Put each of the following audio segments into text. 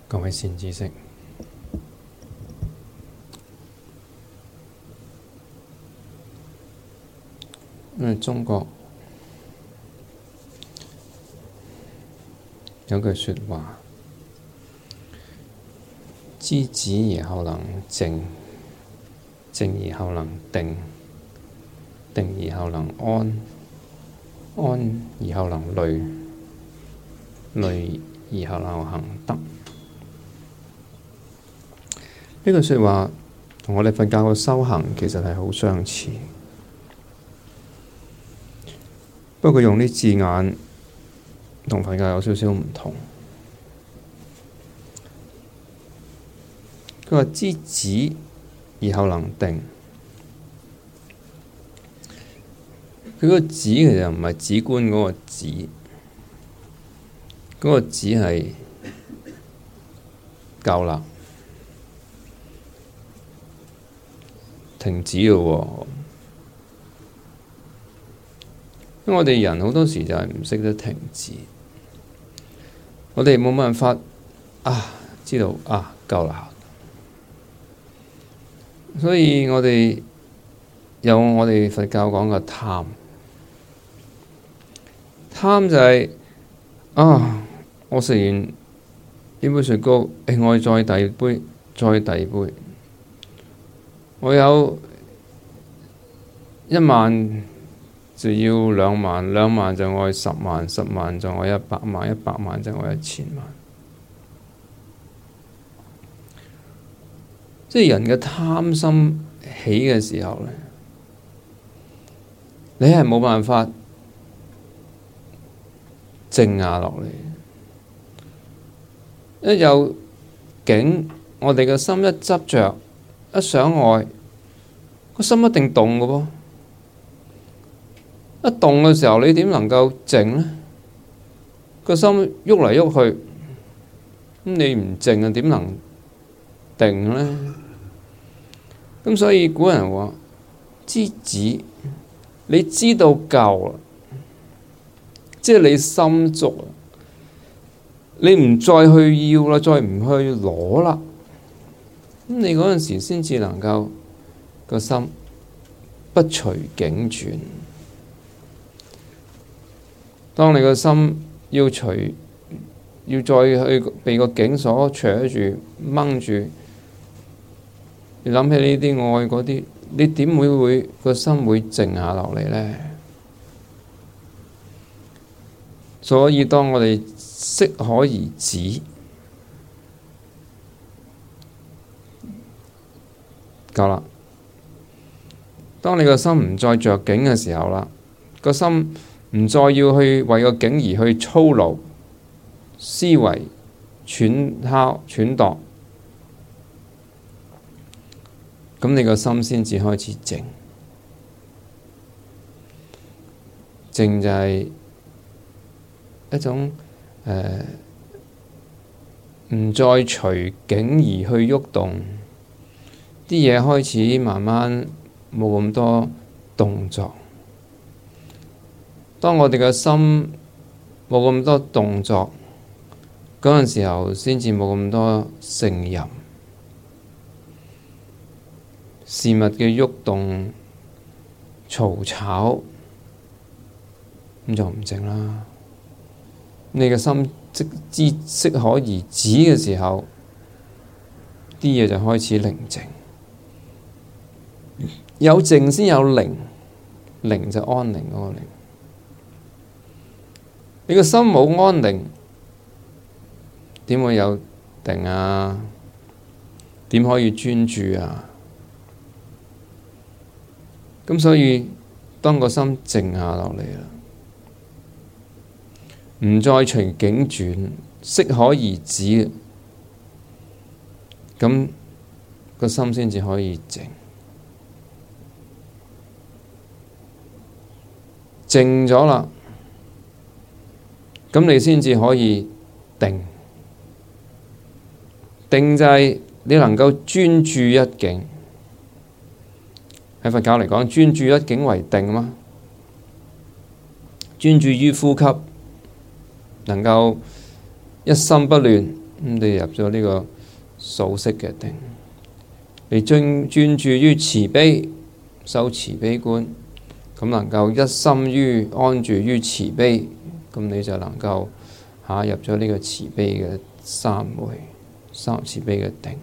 各位善知識，因為中國有句説話：知止而後能靜，靜而後能定，定而後能安，安而後能慮，慮而後能行得。呢句説話同我哋佛教嘅修行其實係好相似，不過佢用啲字眼同佛教有少少唔同。佢話知止而後能定，佢個止其實唔係止觀嗰個止，嗰個止係夠啦。停止咯喎！因為我哋人好多時就係唔識得停止，我哋冇辦法知道夠啦，所以我哋有我哋佛教講嘅貪，貪就係我食完呢杯雪糕，我再遞杯，再遞杯。我有1萬就要2萬，2萬就我10萬，10萬就我100萬，100萬就我1000萬。即係人嘅貪心起嘅時候呢，你係冇辦法靜下落嚟。一有境，我哋嘅心一執着，一想愛，個心一定動嘅噃。一動嘅時候，你點能夠靜呢？個心喐嚟喐去，咁你唔靜啊，點能定呢？咁所以古人話知止，你知道夠啦，即係你心足啦，你唔再去要啦，再唔去攞啦。咁你嗰陣時先至能夠個心不隨境轉。當你個心要再去被個境所扯住掹住，你諗起呢啲愛嗰啲，你點會個心會靜下落嚟呢？所以當我哋適可而止，夠啦。當你個心唔再着境嘅時候啦，個心唔再要去為個境而去操勞、思維、揣度，咁你個心先至開始靜。靜就係一種唔再隨境而去喐動，啲嘢開始慢慢冇咁多動作。當我哋嘅心冇咁多動作嗰陣時候，先至冇咁多聖淫。事物嘅喐動、嘈吵，咁就唔靜啦。你嘅心即適可而止嘅時候，啲嘢就開始寧靜。有靜先有寧，寧就安寧嗰個寧。你個心冇安寧，點會有定啊？點可以專注啊？咁所以當個心靜下落嚟啦，唔再隨境轉，適可而止，咁個心先至可以靜。靜咗啦，咁你先至可以定。定就係你能夠專注一境。喺佛教嚟講，專注一境為定嘛。專注於呼吸，能夠一心不亂， 你入咗呢個數息嘅定，你專注於慈悲，修慈悲觀，咁能夠一心於安住於慈悲，咁你就能夠入咗呢個慈悲嘅三昧，慈悲嘅定。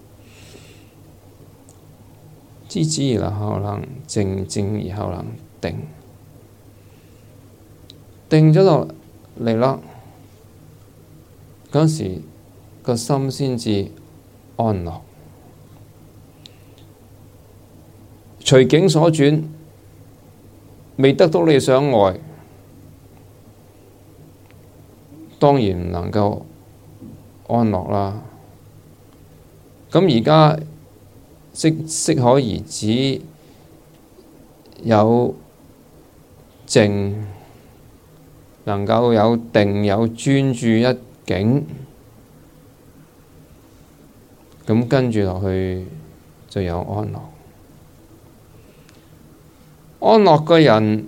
知而後能靜，靜而後能定，定咗落嚟啦，嗰時個心先至安樂，隨境所轉，未得到你想愛，當然唔能夠安樂啦。咁而家適可而止，有靜，能夠有定，有專注一境，咁跟住落去就有安樂。安樂嘅人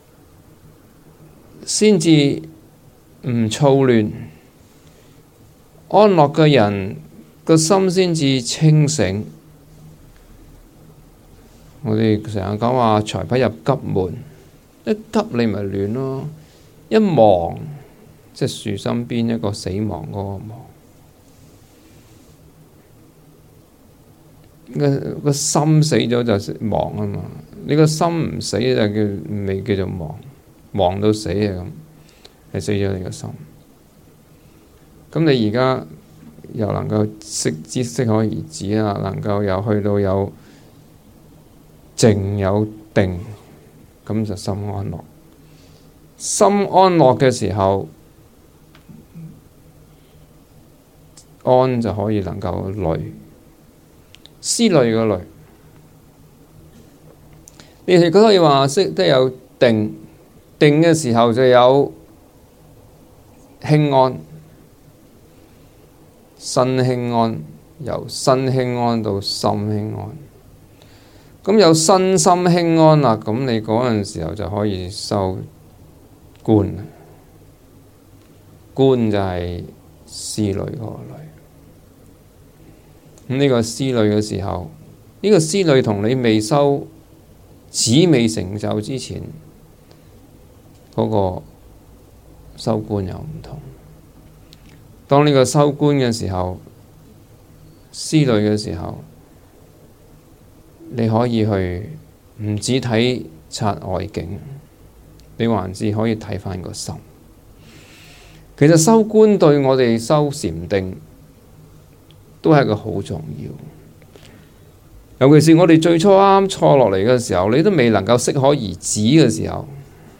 先至唔躁亂，安樂嘅人個心先至清醒。我哋成日講話財不入急門，一急你咪亂咯，一亡即係樹身邊一個死亡嗰個亡，個心死咗就亡啊嘛，你個心唔死就未叫做亡，亡到死啊咁，係死咗你個心。咁你而家又能夠適可而止啦，能夠又去到有靜有定，咁就心安樂。心安樂嘅時候，安就可以能夠慮，思慮嘅慮。你哋可以話識得有定，定嘅時候就有輕安，身輕安，由身輕安到心輕安。咁有身心輕安啦，咁你嗰陣時候就可以修觀。觀就係思慮嗰個慮。咁呢個思慮嘅時候，呢個思慮同你未修止未成就之前嗰個修觀又唔同。當呢個修觀嘅時候，思慮嘅時候，你可以去唔止睇察外境，你還是可以睇返個心。其實修觀對我哋修禪定都係個好重要，尤其是我哋最初啱坐落嚟嘅時候，你都未能夠適可而止嘅時候，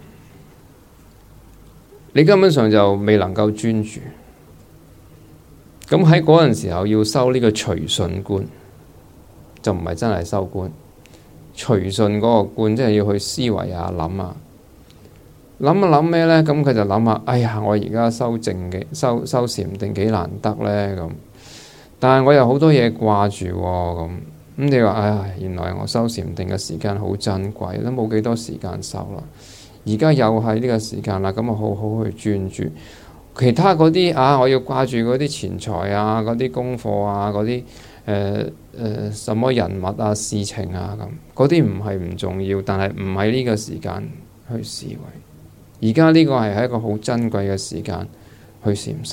你根本上就未能夠專注。咁喺嗰陣時候要修呢個隨順觀，就唔係真係修觀。隨順嗰個觀，即係要去思維啊、諗啊，諗一諗咩呢？咁佢就諗下，哎呀，我而家修靜嘅修禪定幾難得呢？咁，但係我有好多嘢掛住喎，咁你話，哎呀，原來我修禪定嘅時間好珍貴，都冇幾多時間修啦。而家又係呢個時間啦，咁我好好去專注。其他嗰啲我要掛住嗰啲錢財啊、嗰啲功課啊、嗰啲什麼人物啊、事情啊咁，嗰啲唔係唔重要，但係唔係呢個時間去思維。而家呢個係一個好珍貴嘅時間去禪修。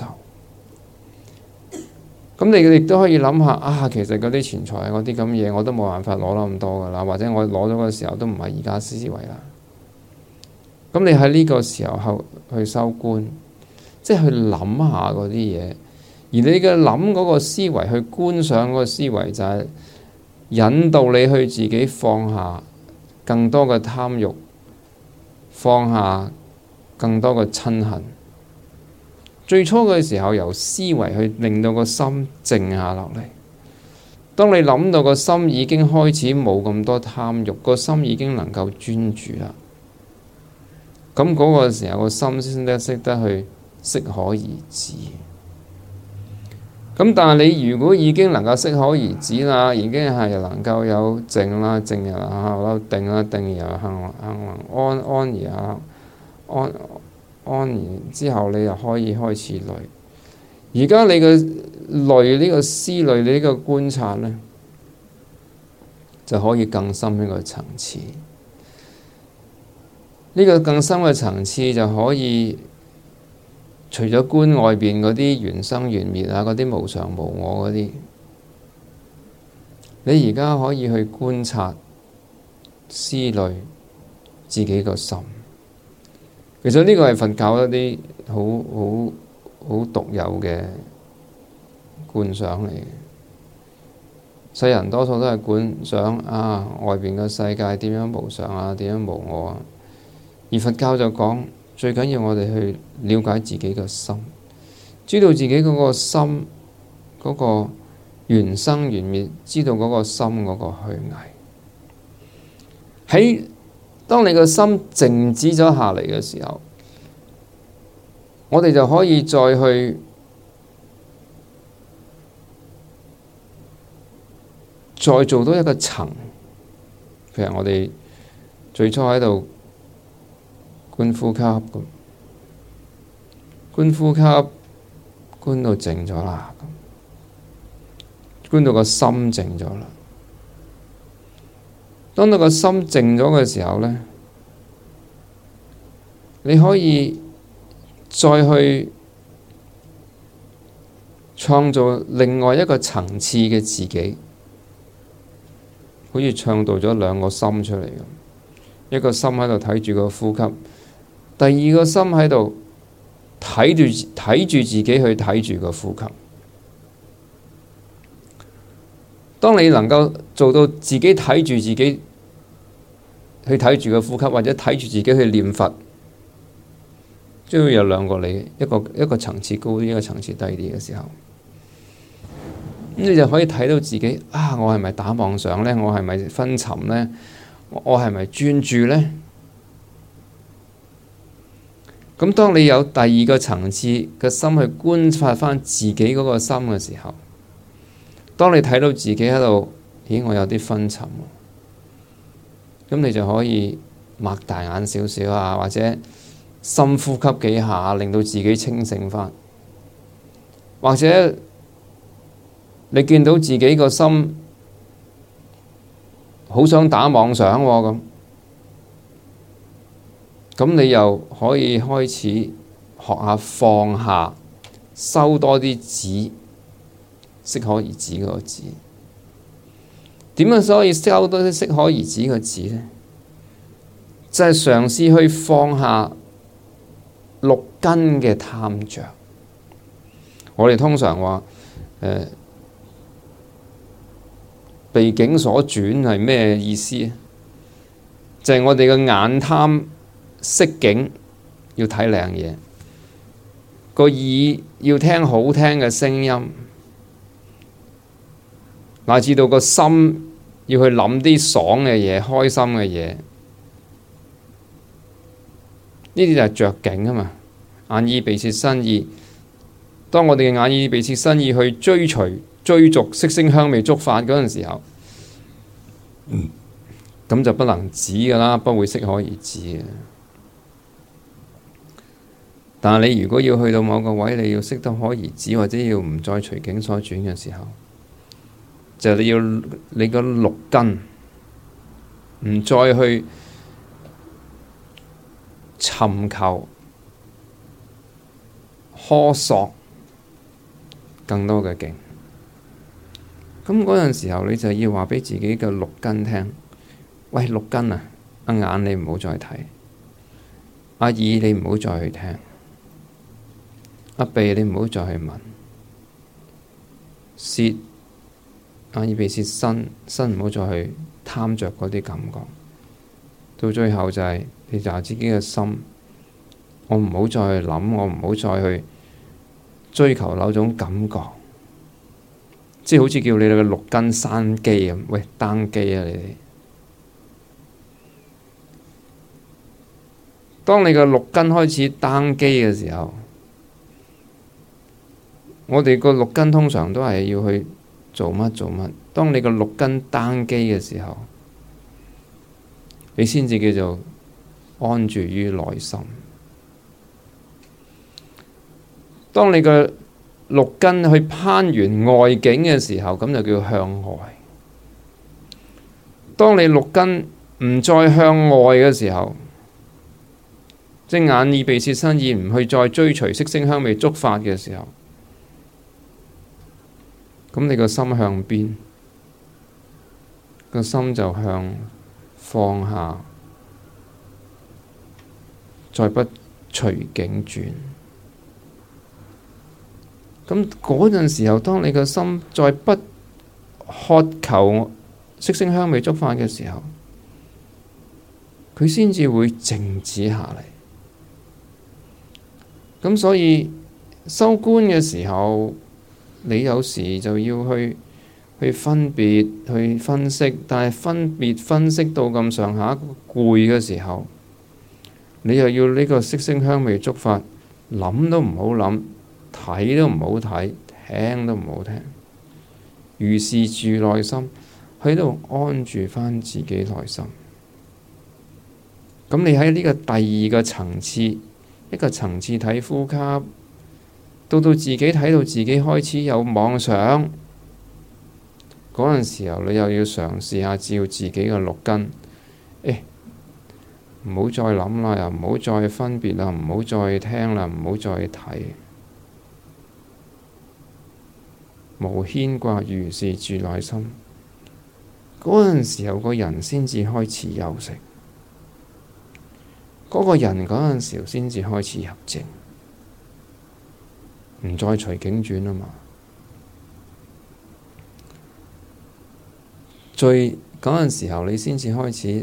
咁你亦都可以諗下其實嗰啲錢財嗰啲咁嘢，我都冇辦法攞得咁多噶啦，或者我攞咗嘅時候都唔係而家思維啦。咁你喺呢個時候去修觀，即係去諗下嗰啲嘢，而你嘅諗嗰個思維，去觀想嗰個思維，就係引導你去自己放下更多嘅貪慾，放下更多嘅嗔恨。最初嘅時候，由思維去令到個心靜下落嚟。當你諗到個心已經開始冇咁多貪慾，個心已經能夠專注啦。咁嗰個時候，個心先得識得去適可而止。咁但係你如果已經能夠適可而止啦，已經係能夠有靜啦，靜而後有定啦，定而後能安而後安然之後，你又可以開始慮。 而家你嘅慮呢個思慮，你呢個觀察呢，就可以更深一個層次。呢個更深嘅層次就可以除咗觀外邊嗰啲緣生緣滅啊，嗰啲無常無我嗰啲，你而家可以去觀察思慮自己個心。其實呢個係佛教一啲好獨有嘅觀想嚟嘅。世人多數都係觀想外邊嘅世界點樣無常啊，點樣無我啊。而佛教就講最緊要我哋去了解自己個心，知道自己嗰個心嗰個緣生緣滅，知道嗰個心嗰個虛偽。喺當你個心靜止咗下嚟嘅時候，我哋就可以再去再做多一個層。譬如我哋最初喺度觀呼吸咁，觀呼吸觀到靜咗啦，觀到個心靜咗啦。當到個心靜咗嘅時候呢，你可以再去創造另外一個層次嘅自己，好似創造咗兩個心出嚟咁。一個心喺度睇住個呼吸，第二個心喺度睇住自己去睇住個呼吸。當你能夠做到自己睇住自己去睇住個呼吸，或者睇住自己去念佛，將會有兩個你，一個層次高啲，一個層次低啲嘅時候，咁你就可以睇到自己我係咪打妄想呢？我係咪昏沉呢？我係咪專注呢？咁當你有第二個層次嘅心去觀察返自己嗰個心嘅時候，當你睇到自己喺度，我有啲昏沉，咁你就可以擘大眼少少啊，或者深呼吸幾下，令到自己清醒返。或者你見到自己個心好想打妄想喎，咁你又可以開始學下放下，收多啲止，適可而止嗰個止。點樣可以收多啲適可而止嘅止呢？就係嘗試去放下六根嘅貪着。我哋通常話被境所轉係咩意思？就係我哋嘅眼貪色境，要睇靚嘢；個耳要聽好聽嘅聲音，乃至到個心要去諗啲爽嘅嘢、開心嘅嘢。呢啲就係着境啊嘛！眼耳鼻舌身意，當我哋嘅眼耳鼻舌身意去追逐色聲香味觸法嗰陣時候，咁就不能止㗎啦，不會適可而止嘅。但係你如果要去到某個位，你要適得可而止，或者要唔再隨境所轉嘅時候，就你要你個六根唔再去尋求苛索更多嘅境。咁嗰陣時候，你就要話俾自己嘅六根聽：喂，六根啊，眼你唔好再睇，耳你唔好再去聽，鼻你唔好再去聞，舌眼耳鼻舌身唔好再去貪着嗰啲感覺。到最後就係你就自己嘅心，我唔好再去諗，我唔好再去追求某種感覺。即係好似叫你哋嘅六根閂機咁，喂，單機啊！你哋，當你嘅六根開始單機嘅時候，我哋個六根通常都係要去做乜做乜。當你個六根單機嘅時候，你先至叫做安住於內心。當你嘅六根去攀緣外境嘅時候，咁就叫向外。當你六根唔再向外嘅時候，即眼耳鼻舌身意唔去再追隨色聲香味觸法嘅時候，咁你個心向邊？個心就向放下，再不隨境轉。咁嗰陣時候，當你個心再不渴求色聲香味觸法嘅時候，佢先至會靜止下嚟。咁所以修觀嘅時候，你有時就要去分別、去分析，但係分別分析到咁上下攰嘅時候，你又要呢個色聲香味觸法，諗都唔好諗，睇都唔好睇，聽都唔好聽。如是住內心，喺度安住返自己內心。咁你喺呢個第二個層次，一個層次睇呼吸，到自己睇到自己開始有妄想嗰陣時候，你又要嘗試下照自己嘅六根，唔好再諗啦，又唔好再分別啦，唔好再聽啦，唔好再睇，無牽掛，如是住內心。嗰陣時候個人先至開始休息，嗰個人嗰陣時候先至開始入靜，唔再隨境轉啊嘛。最嗰陣時候你先至開始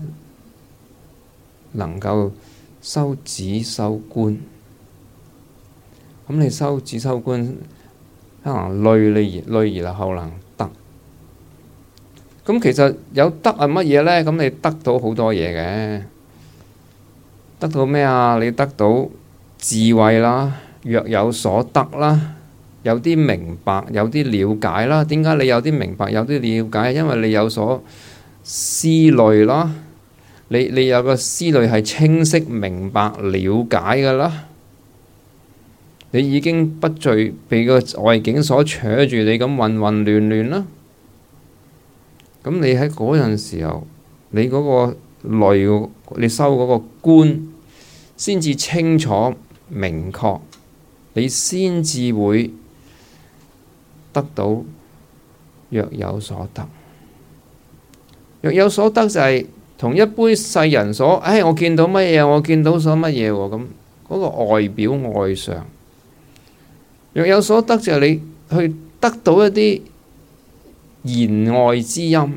能夠修止修觀。咁你修止修觀，可能累而後能得。咁其實有得係乜嘢呢？咁你得到好多嘢嘅，得到咩啊？你得到智慧啦，若有所得啦，有啲明白，有啲了解啦。點解你有啲明白，有啲了解？因為你有所思慮啦，你有個思慮係清晰、明白、了解㗎啦。你已經不再被個外境所扯住你咁混混亂亂啦。咁你喺嗰陣時候，你嗰個慮，你修嗰個觀，先至清楚明確，你先至會得到若有所得。若有所得就係同一般世人所，我見到乜嘢，我見到所乜嘢喎，咁嗰個外表外相。若有所得就係你去得到一啲言外之音，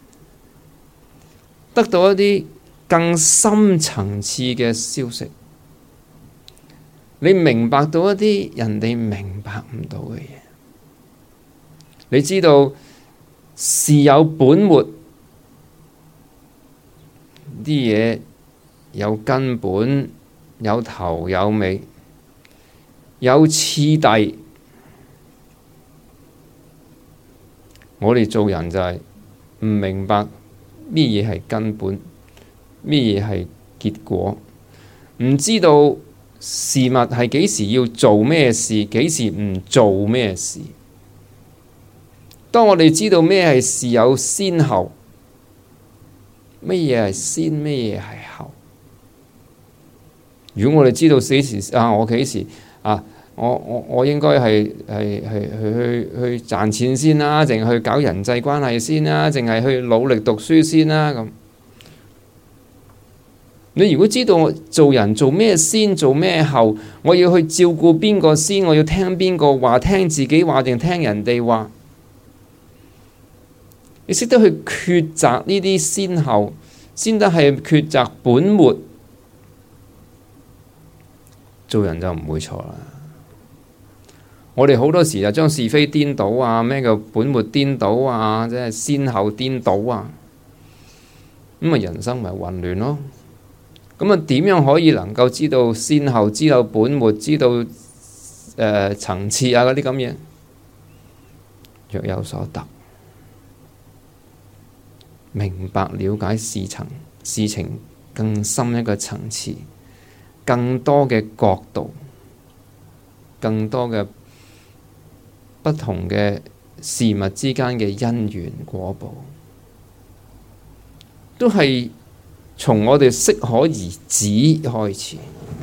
得到一啲更深層次嘅消息，你明白到一啲人哋明白唔到嘅嘢，你知道事有本末，啲嘢有根本，有頭有尾，有次第。我哋做人就係唔明白咩嘢係根本，咩嘢係結果，唔知道事物係幾時要做咩事，幾時唔做咩事。當我哋知道咩係事有先後，咩嘢係先，咩嘢係後。如果我哋知道幾時我幾時我應該係去賺錢先啦，淨係去搞人際關係先啦，淨係去努力讀書先啦咁。你如果知道做人做咩先，做咩後，我要去照顧邊個先，我要聽邊個話，聽自己話定聽人哋話，你識得去抉擇呢啲先後，先得係抉擇本末，做人就唔會錯啦。我哋好多時就將是非顛倒啊，咩叫本末顛倒啊，即係先後顛倒啊，咁啊人生咪混亂咯。咁啊點樣可以能夠知道先後，知道本末，知道層次啊嗰啲咁嘢？若有所得，明白了解事情更深一個層次，更多嘅角度，更多嘅不同嘅事物之間嘅因緣果報，都係從我哋適可而止開始。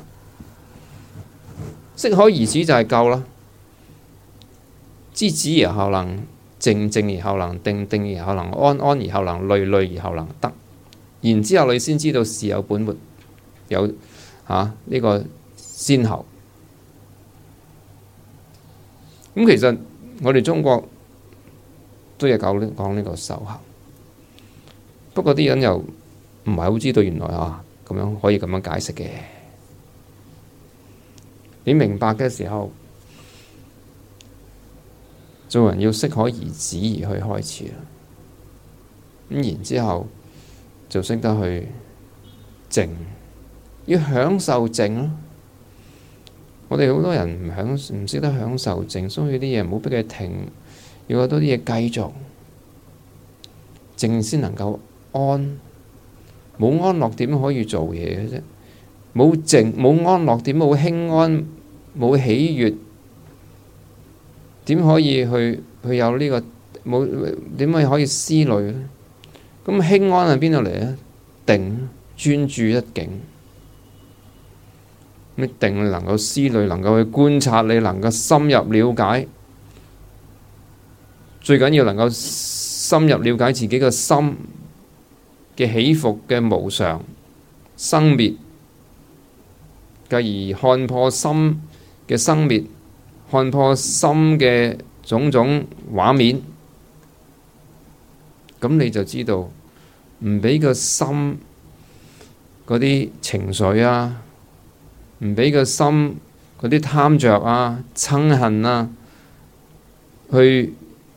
適可而止就係夠啦。知止而後能靜，靜而後能定，定而後能安，安而後能慮，慮而後能得。然之後你先知道事有本末，有呢個先後。咁其實我哋中國都有講呢個修行，不過啲人又唔係好知道原來咁樣可以咁樣解釋嘅。你明白嘅時候，做人要適可而止而去開始啦。咁然之後就識得去靜，要享受靜咯。我哋好多人唔識得享受靜，所以啲嘢唔好逼佢停，要有多啲嘢繼續靜先能夠安。冇安樂點可以做嘢嘅啫？冇靜冇安樂點冇輕安冇喜悅，點可以去有呢個冇點可以思慮咧？咁輕安係邊度嚟咧？定，專注一境。你定你能夠思慮，能夠去觀察，你能夠深入了解，最緊要能夠深入了解自己嘅心嘅起伏嘅無常生滅，繼而看破心嘅生滅，看破心嘅種種畫面，咁你就知道唔俾個心嗰啲情緒唔俾個心嗰啲貪着憎恨去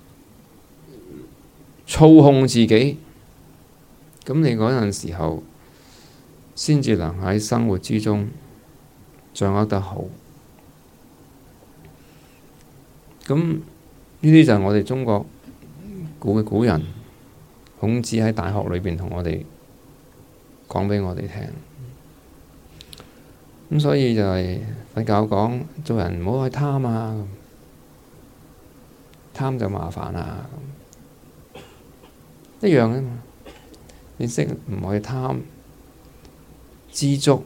操控自己，咁你嗰陣時候先至能喺生活之中掌握得好。咁呢啲就係我哋中國古人孔子喺大學裏邊同我哋講俾我哋聽。咁所以就係佛教講做人唔好去貪貪就麻煩一樣啊嘛。你識唔去貪，知足，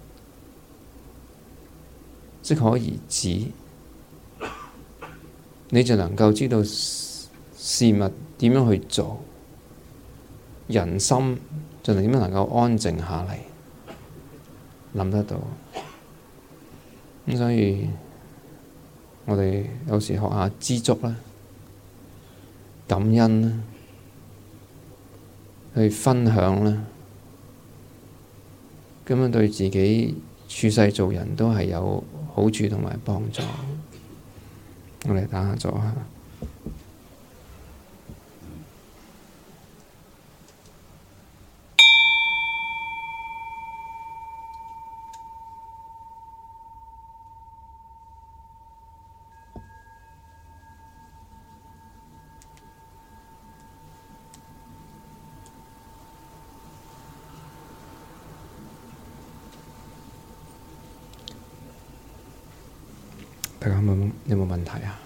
適可而止，你就能夠知道事物點樣去做，人心就點樣能夠安靜下嚟，諗得到。咁所以我哋有時學下知足啦，感恩啦，去分享啦，咁樣對自己處世做人都係有好處同埋幫助。我哋打下坐下。大家有冇問題啊？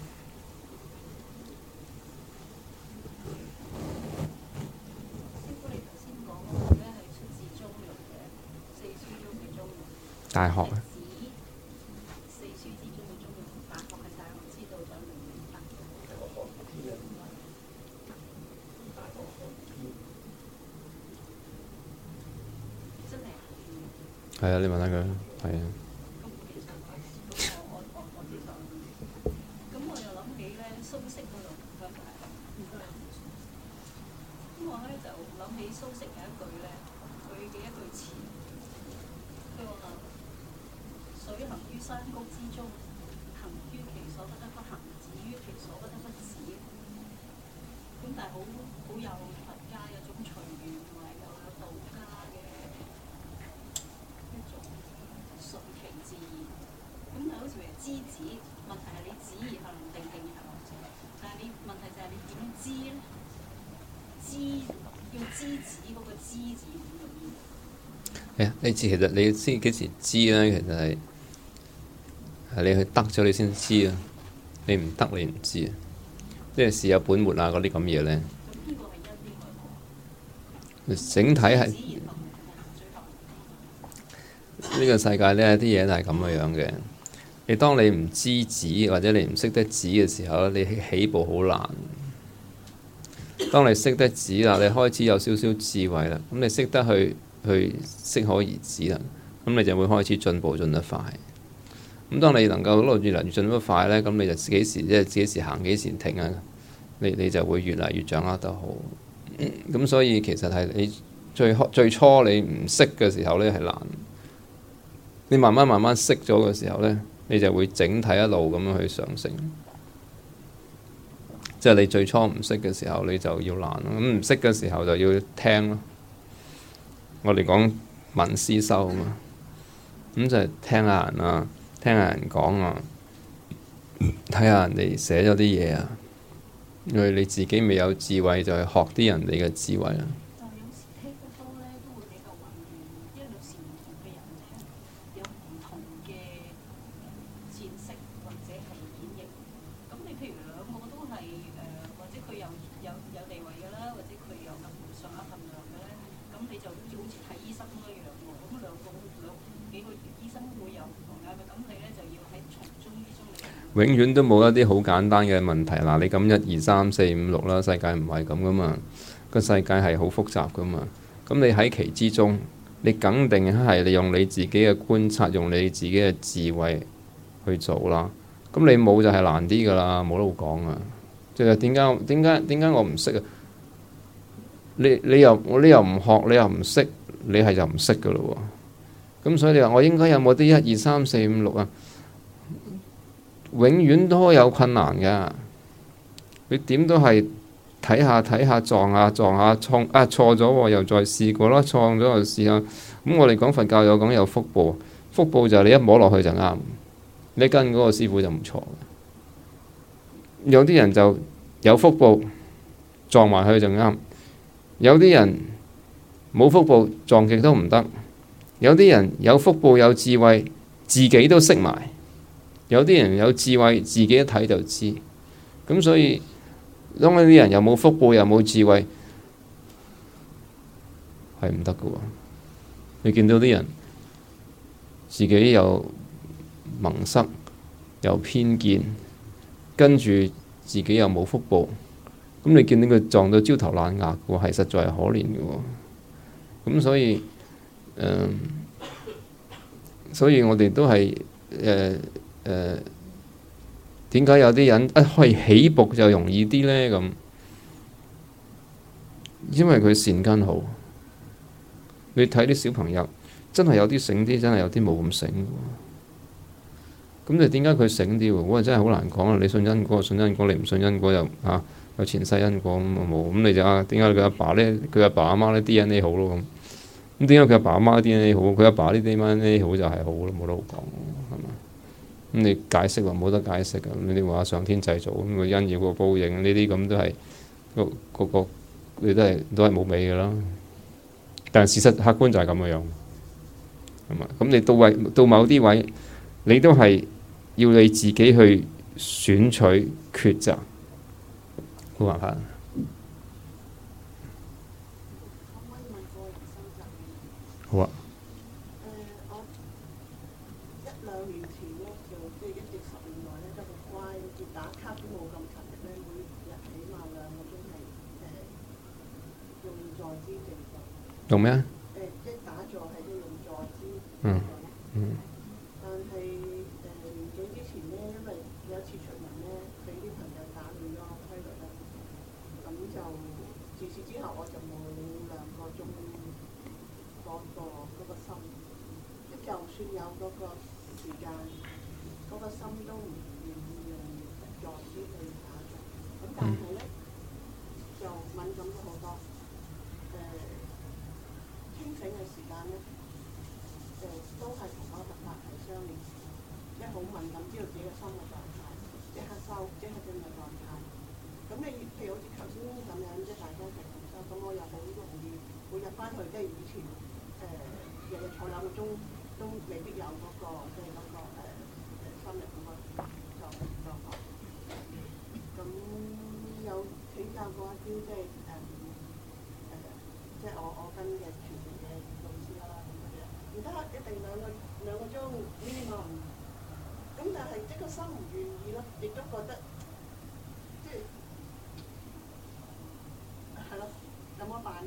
大學啊。係啊，你問下佢，係啊。你其實你知幾時知咧？其實係你去得咗你先知啊！ 你唔得你唔知，即係事有本末啊嗰啲咁嘢咧。整體係呢個世界呢啲嘢都係咁嘅樣嘅。你當你唔知止或者你唔識得止嘅時候咧，你起步好難。當你識得止啦，你開始有少少智慧啦，咁你識得去適可而止啦，咁你就會開始進步進得快。咁當你能夠一路越嚟越進得快咧，咁你就幾時即係幾時行幾時停啊？你就會越嚟越掌握得好。咁所以其實係你最初你唔識嘅時候咧係難，你慢慢識咗嘅時候咧，你就會整體一路咁樣去上升。即係你最初唔識嘅時候，你就要難咯。咁唔識嘅時候就要聽咯。我哋講聞思修啊嘛，咁就係聽下人啊，聽下人講啊，睇下人哋寫咗啲嘢啊。因為你自己未有智慧，就係學啲人哋嘅智慧啦。 但係有時聽得多咧，都會比較混亂，因為有時唔同嘅人聽有唔同嘅詮釋或者係演繹。咁你譬如兩個都係或者佢有地位㗎啦，或者佢有咁上下份量嘅咧，咁你就好似睇醫生咁樣喎。咁兩幾個醫生會有唔同嘅，咁你咧就要喺從中醫中永遠都冇一啲好簡單嘅問題。嗱，你咁1、2、3、4、5、6啦，世界唔係咁噶嘛，個世界係好複雜噶嘛。咁你喺其之中，你肯定係你用你自己嘅觀察，用你自己嘅智慧去做啦。咁你冇就係難啲噶啦，冇得好講啊。即係點解我唔識啊？你又唔學，你又唔識，你係就唔識噶咯喎。咁所以你話我應該有冇啲1、2、3、4、5、6啊？永遠都有困難㗎，你點都係睇下撞下錯錯咗喎，又再試過啦，錯咗又試下。咁我哋講佛教有講有腹部，腹部就係你一摸落去就啱，你跟嗰個師傅就唔錯。有啲人就有腹部撞埋去就啱，有啲人冇腹部撞極都唔得，有啲人有腹部有智慧，自己都識埋。有啲人有智慧，自己一睇就知。咁所以，當呢啲人又冇福報，又冇智慧，係唔得㗎喎。你見到啲人自己有蒙塞，有偏見，跟住自己又冇福報，咁你見到佢撞到焦頭爛額嘅喎，係實在係可憐嘅喎。咁所以我哋都係點解有啲人可以起步就容易啲呢？咁因為佢善根好。你睇啲小朋友真係有啲醒啲，真係有啲冇咁醒喎。咁你點解佢醒啲喎？我真係好難講啊！你信因果，信因果；你唔信因果又有前世因果咁啊冇。咁你就點解佢阿爸呢？佢阿爸阿媽呢 DNA 好咯咁。咁點解佢阿爸阿媽 DNA 好？佢阿爸呢 DNA 好就係好咯，冇得好講係嘛？咁你解釋話冇得解釋㗎。你話上天製造咁個因果個報應呢啲咁都係個你都係冇尾㗎啦。但事實客觀就係咁嘅樣，係嘛？咁你到某啲位，你都係要你自己去選取抉擇，冇辦法。好啊。 我1、2年前咧，就即係一直10年來咧都好乖，好似打卡都冇咁勤力咧，每日起碼2個鐘係用坐姿靜坐。 用咩啊？ 即係打坐係都用坐姿。但係年幾之前咧，因為有一次出門咧，俾啲朋友打亂咗規律啦，咁就自此之後我就冇2個鐘嗰個心，即就算有嗰個時間，嗰個心都唔願意用坐姿去打坐。咁但係咧就敏感咗好多。清醒嘅時間咧，都係同嗰個突發係相連，即係好敏感，知道自己嘅心嘅狀態，即刻收，即刻進入狀態。咁你譬如好似頭先咁樣，即係大家一齊咁收，咁我又好容易會入翻去，即係以前日日坐2個鐘都未必有嗰個即係嗰個心力咁嘅狀況。咁即係我跟嘅傳承嘅老師啦咁樣，唔得一定兩個鐘 minimum。咁但係即個心唔願意咯，亦都覺得即係係咯，咁乜辦咧？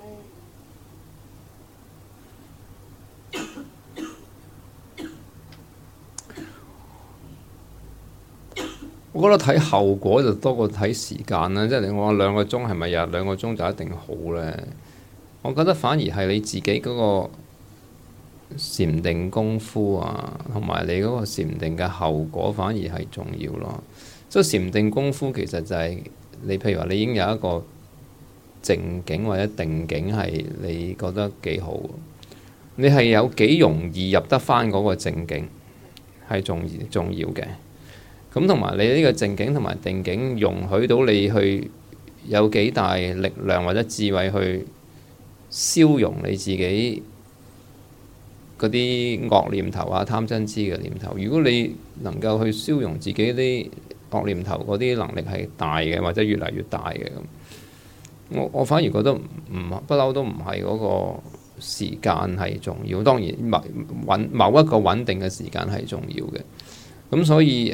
我覺得睇後果就多過睇時間啦，即係你話2個鐘係咪日2個鐘就一定好咧？我覺得反而係你自己嗰個禪定功夫啊，同埋你嗰個禪定嘅後果反而係重要咯。即係禪定功夫其實就係你譬如話你已經有一個靜境或者定境係你覺得幾好，你係有幾容易入得翻嗰個靜境係重要嘅。咁同埋你呢個靜境同埋定境容許到你去有幾大力量或者智慧去消融你自己嗰啲惡念頭啊、貪嗔痴嘅念頭。如果你能夠去消融自己啲惡念頭嗰啲能力係大嘅，或者越嚟越大嘅咁，我反而覺得不嬲都唔係嗰個時間係重要。當然某一個穩定嘅時間係重要嘅。咁所以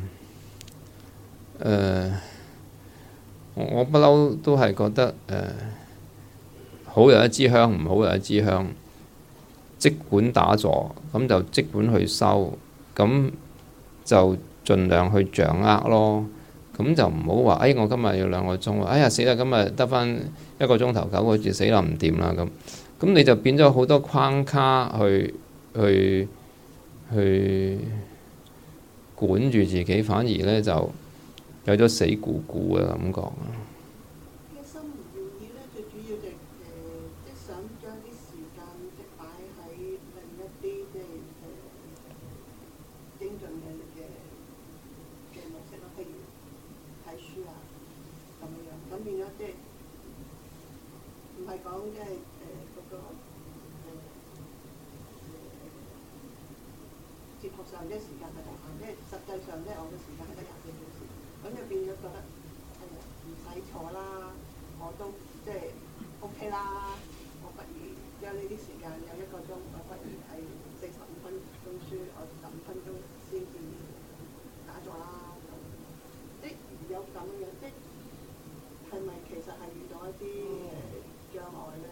我不嬲都係覺得好有一支香，唔好有一支香。即管打坐，咁就即管去修，咁就盡量去掌握咯。咁就唔好話，我今日要2個鐘，哎呀死啦！今日得翻1個鐘頭9個字，死啦唔掂啦咁。咁你就變咗好多框卡去管住自己，反而咧就有咗死咕咕嘅感覺。 嘅心唔願意咧，最主要就即係想將啲時間即擺喺另一啲即係精進嘅模式咯，譬如睇書啊咁樣，咁變咗即係唔係講即係嗰個哲學上即係時間係有限，即係實際上即係我嘅時間係得24小時，咁就變咗覺得唔使坐啦，我都即係 OK 啦，我不如將呢啲時間有1個鐘，我不如係45分鐘書，我15分鐘先至打坐啦。即係有咁樣，即係咪其實係遇到一啲障礙咧？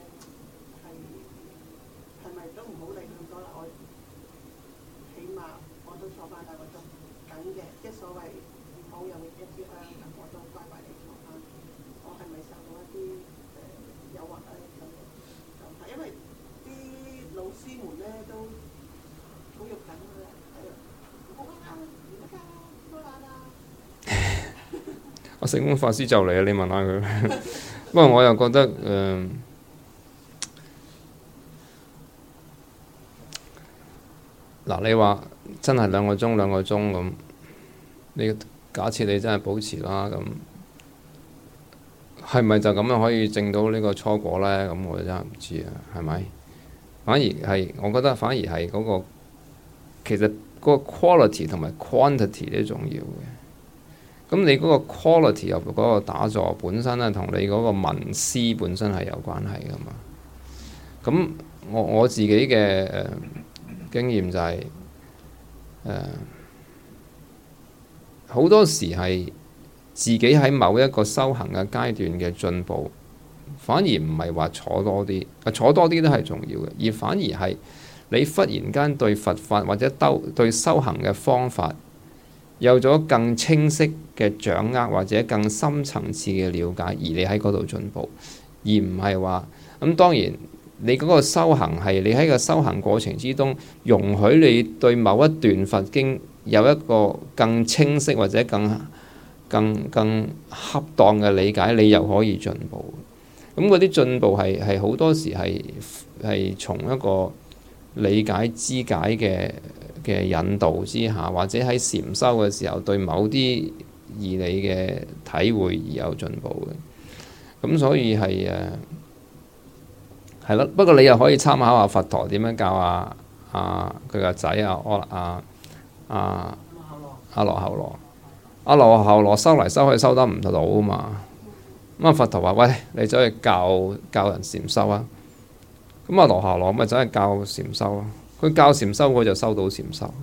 係咪都唔好理咁多啦？我起碼我都坐翻2個鐘緊嘅，即係所謂唔好用一支香，咁我都乖乖地坐翻。我係咪受到一啲誘惑咧？咁就係因為啲老師們咧都好肉緊㗎啦，唔好啊，唔得㗎，多懶啊！ 我聖光法師就嚟啊！你問下佢。不過我又覺得嗱，你話真係2個鐘咁，你假設你真係保持啦，咁係咪就咁樣可以證到呢個初果呢？咁我真係唔知啊，係咪？反而係，我覺得反而係嗰個其實嗰個 quality 同埋 quantity 都重要嘅。咁你嗰個 quality 入嗰個打坐本身咧，同你嗰個文思本身係有關係噶嘛。咁我自己嘅經驗就係好多時係自己喺某一個修行嘅階段嘅進步，反而唔係話坐多啲，坐多啲都係重要嘅，而反而係你忽然間對佛法或者對修行嘅方法有咗更清晰嘅掌握，或者更深層次嘅了解，而你喺嗰度進步，而唔係話咁。當然你嗰個修行係你喺個修行過程之中，容許你對某一段佛經有一個更清晰或者更恰當嘅理解，你又可以進步。咁嗰啲進步係好多時係從一個理解肢解嘅引導之下，或者喺禪修嘅時候對某啲義理嘅體會而有進步嘅。咁所以係咯。不過你又可以參考下佛陀點樣教佢個仔阿羅睺羅。阿羅睺羅修嚟修去修得唔到啊嘛。咁佛陀話：喂，你走去教人禪修啊！ 咁啊羅夏羅咪真係教禪修咯。佢教禪修，佢就收到禪修。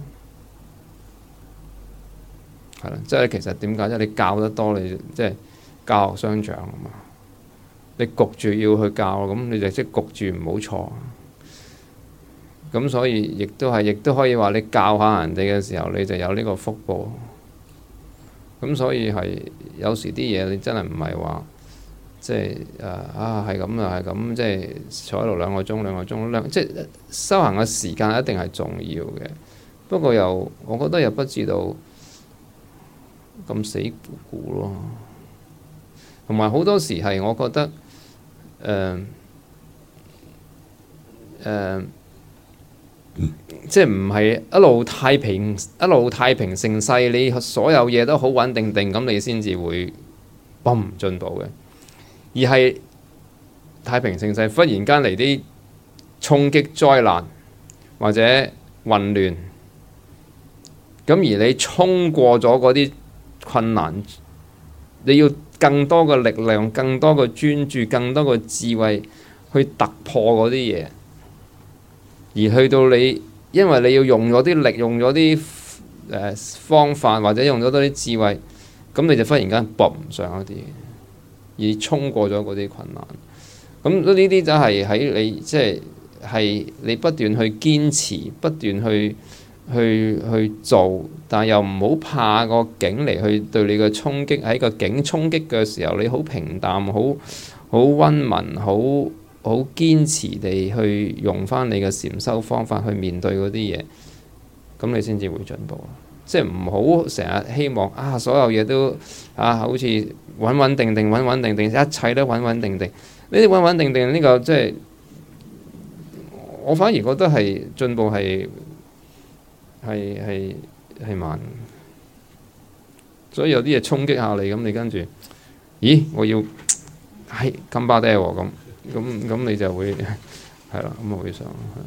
係啦，即係其實點解？即係你教得多，你即係教學相長啊嘛。你焗住要去教，咁你就即係焗住唔好錯。咁所以亦都可以話你教下人哋嘅時候，你就有呢個福報。咁所以係有時啲嘢你真係唔係話即係係咁啊係咁，即係坐喺度2個鐘，即係修行嘅時間一定係重要嘅。不過我覺得又不至到咁死咕咕咯。同埋好多時係我覺得即係唔係一路太平盛世，你所有嘢都好穩定定，咁你先至會嘣進步嘅。而係太平盛世，忽然間嚟啲衝擊災難或者混亂，咁而你衝過咗嗰啲困難，你要更多嘅力量、更多嘅專注、更多嘅智慧去突破嗰啲嘢。而去到你，因為你要用咗啲力，用咗啲方法，或者用咗多啲智慧，咁你就忽然間搏唔上一啲嘢，而衝過咗嗰啲困難。咁呢啲就係喺你即係你不斷去堅持，不斷去做，但係又唔好怕個境嚟去對你嘅衝擊。喺個境衝擊嘅時候，你好平淡，好溫文，好堅持地去用翻你嘅禪修方法去面對嗰啲嘢，咁你先至會進步。即係唔好成日希望所有嘢都好似穩定定，一切都穩定定。呢啲穩定定呢個即係我反而覺得係進步係慢。所以有啲嘢衝擊下你，咁你跟住，咦？我要係金巴爹喎咁你就會係啦，咁我會想係。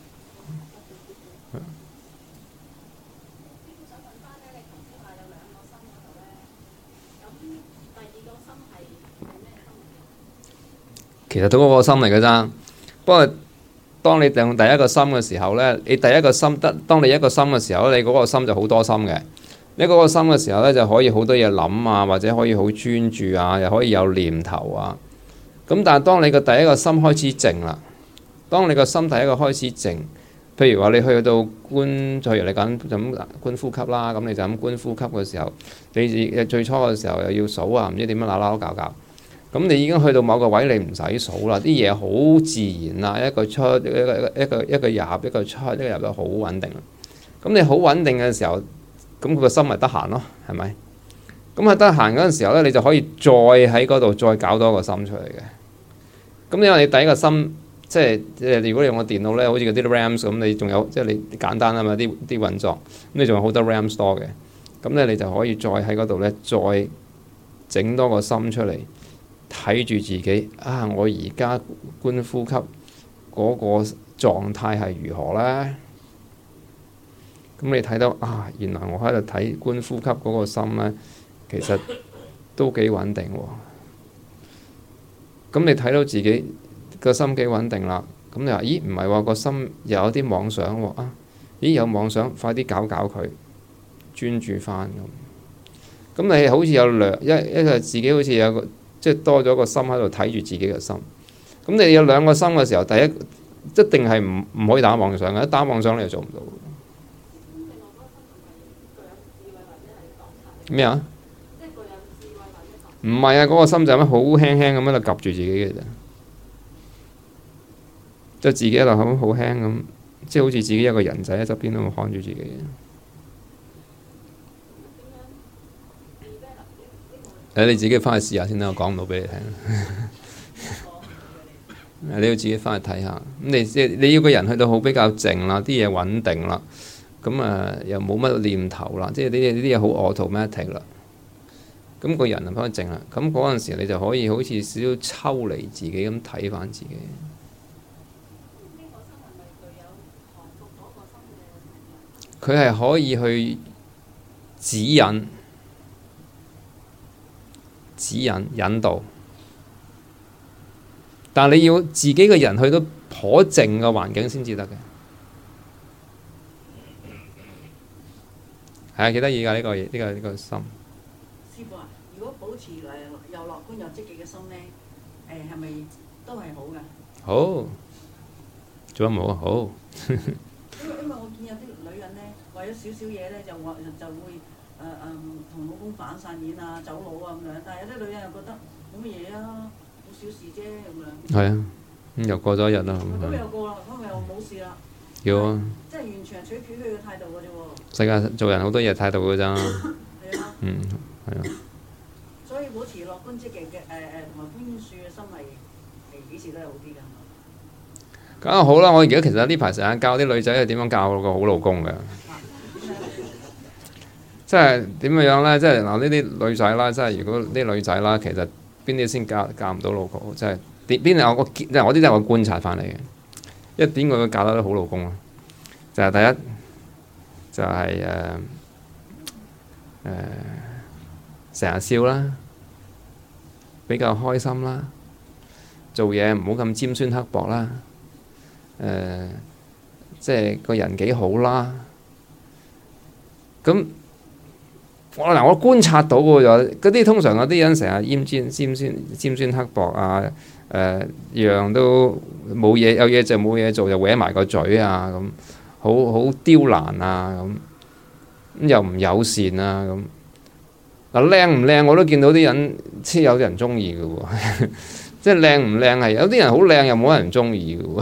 想問翻咧，你頭先話有2個心嗰度咧，咁第2個心係咩心？ 其實都嗰個心嚟嘅咋。不過當你用第1個心嘅時候咧，你第1個心當你1個心嘅時候，你嗰個心就好多心嘅。你嗰個心嘅時候咧，就可以好多嘢諗啊，或者可以好專注啊，又可以有念頭啊。咁但係當你個第1個心開始靜啦，當你個心第1個開始靜，譬如話你去到觀，譬如你咁就咁觀呼吸啦，咁你就咁觀呼吸嘅時候，你最初嘅時候又要數啊，唔知點樣鬧搞，咁你已經去到某個位，你唔使數啦，啲嘢好自然啦，一個出一個入，一個出一個入就好穩定啦。咁你好穩定嘅時候，咁佢個心咪得閒咯，係咪？咁喺得閒嗰陣時候咧，你就可以再喺嗰度再搞多個心出嚟嘅。咁因為你第1個心，即係如果你用個電腦咧，好似嗰啲 RAM 咁，你仲有即係你簡單啊嘛啲運作，咁你仲有好多 RAM 多嘅。咁咧你就可以再喺嗰度咧，再整多個心出嚟，睇住自己我而家觀呼吸嗰個狀態係如何咧？咁你睇到原來我喺度睇觀呼吸嗰個心咧，其實都幾穩定喎。咁你睇到自己個心幾穩定啦，咁你話咦唔係喎，個心又有啲妄想喎咦有妄想，快啲搞佢，專注翻咁。咁你好似有一個自己好似有個即係多咗個心喺度睇住自己嘅心。咁你有2個心嘅時候，第一定係唔可以打妄想嘅，一打妄想你就做唔到。咩啊？唔係啊！嗰個心就咁好輕輕咁喺度夾住自己嘅啫，即係自己喺度好輕咁，即係好似自己一個人仔喺側邊度看住自己。你自己翻去試下先啦，我講唔到俾你聽。你要自己翻去睇下。咁你要個人去到好比較靜啦，啲嘢穩定啦，咁又冇乜念頭啦，即係呢啲嘢好 automatic 啦。咁個人就翻去靜啦，咁嗰陣時你就可以好似少少抽離自己咁睇翻自己。佢係可以去指引、引導， 但係你要自己個人去到頗靜嘅環境先至得嘅。係啊，幾得意㗎呢個心。 師傅啊，如果保持又樂觀又積極嘅心咧，係咪都係好㗎？ 好，做得冇啊？好。 因為我見有啲女人咧，為咗少少嘢咧，就會同老公反晒面啊、走佬啊咁樣。但係有啲女人又覺得冇乜嘢啊，好小事啫咁樣。 係啊，又過咗一日啦。 咁又過啦，咁又冇事啦。 要啊！ 即係完全係取決佢嘅態度嘅啫喎。 世界做人好多嘢態度㗎咋。 係啊。 嗯，係啊。 所以保持樂觀積極嘅同埋寬恕嘅心係幾時都係好啲㗎。 梗係好啦！我而家其實呢排成日教啲女仔係點樣教個好老公嘅。即係點樣咧？即係嗱，呢啲女仔啦，即係如果啲女仔啦，其實邊啲先教唔到老婆？即係邊我即係我啲都係我觀察翻嚟嘅。一點佢會教得好老公啊？就係第一，就係成日笑啦，比較開心啦，做嘢唔好咁尖酸刻薄啦，即係個人幾好啦。咁我觀察到喎，嗰啲通常嗰啲人成日尖酸刻薄啊，樣都冇嘢，有嘢就冇嘢做，就搲埋個嘴啊咁，好刁難啊咁又唔友善啊咁。嗱，靚唔靚我都見到啲人，即係有啲人中意嘅喎，即係靚唔靚係有啲人好靚又冇人中意嘅喎。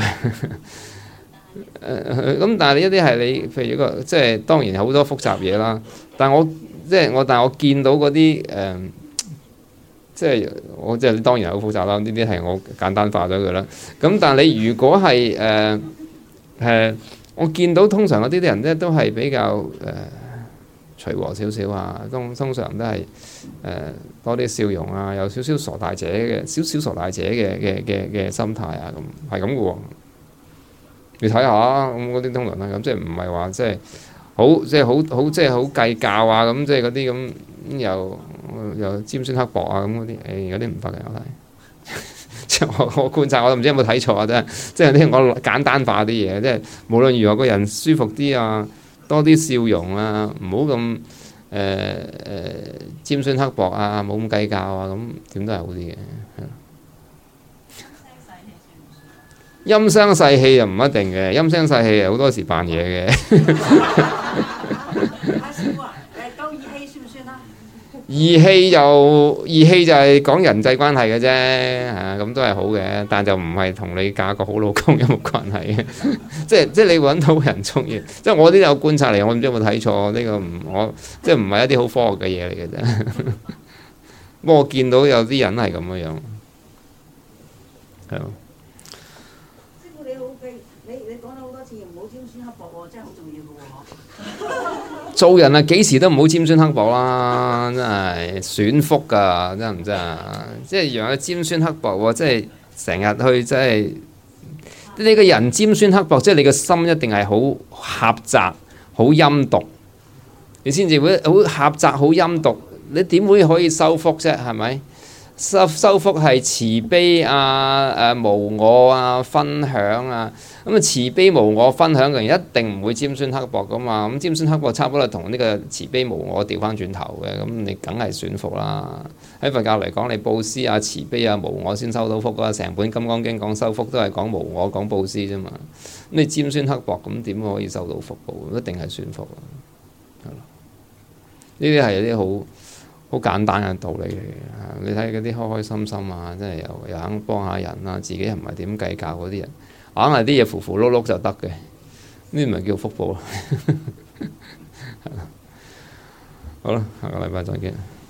咁但係一啲係你，譬如一個即係當然有好多複雜嘢啦。但係我見到嗰啲即係我即係當然好複雜啦。呢啲係我簡單化咗佢啦。咁但係你如果係我見到通常嗰啲人咧都係比較隨和少少啊，通常都係多啲笑容啊，有少少傻大姐嘅傻大姐嘅心態啊，咁係咁嘅喎。你睇下咁嗰啲通常係咁，即係唔係話即係好計較啊咁，即係嗰啲咁又尖酸刻薄啊咁嗰啲，嗰啲唔得嘅我睇。即係我觀察，我都唔知有冇睇錯啊！真係，即係啲我簡單化啲嘢，即係無論如何個人舒服啲啊，多啲笑容啊，唔好咁尖酸刻薄啊，冇咁計較啊，咁點都係好啲嘅。陰聲細氣又唔一定嘅，陰聲細氣好多時扮嘢嘅。 阿師傅啊，夠義氣算唔算啊？ 義氣就係講人際關係嘅啫，咁都係好嘅，但就唔係同你嫁個好老公有冇關係嘅。即係你揾到人中意，即係我啲有觀察嚟，我唔知有冇睇錯呢個我即係唔係一啲好科學嘅嘢嚟嘅啫。不過我見到有啲人係咁樣樣，係咯。 你講咗好多次唔好尖酸刻薄喎，真係好重要嘅喎。 做人啊，幾時都唔好尖酸刻薄啦，真係損福㗎，真唔真啊？即係讓佢尖酸刻薄喎，即係成日去即係你個人尖酸刻薄，即係你個心一定係好狹窄、好陰毒，你先至會好狹窄、好陰毒，你點會可以收福啫？係咪？收福係慈悲啊、無我啊、分享啊。咁啊，慈悲無我分享嘅人一定唔會尖酸刻薄噶嘛。咁尖酸刻薄差唔多係同呢個慈悲無我調翻轉頭嘅，咁你梗係損福啦。喺佛教嚟講，你布施啊、慈悲啊、無我先收到福啊。成本《金剛經》講收福都係講無我、講布施啫嘛。咁你尖酸刻薄，咁點可以收到福報？一定係損福啊。係咯，呢啲係一啲好簡單嘅道理嚟嘅。你睇嗰啲開開心心啊，真係又肯幫下人啊，自己又唔係點計較嗰啲人，硬係啲嘢符符碌碌就得嘅，呢啲咪叫福報咯。好啦，下個禮拜再見。